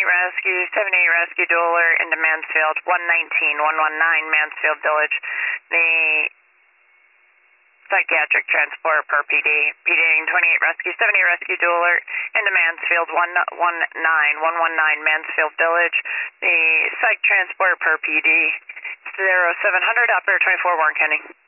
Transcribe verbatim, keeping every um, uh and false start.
Rescue, seventy-eight Rescue Dueler into Mansfield, one nineteen, one nineteen Mansfield Village. The psychiatric transport per P D. PDing twenty-eight Rescue, seventy-eight Rescue Dueler into Mansfield, one nineteen, one nineteen Mansfield Village. The psych transport per P D, zero seven hundred, operator twenty-four Warren County.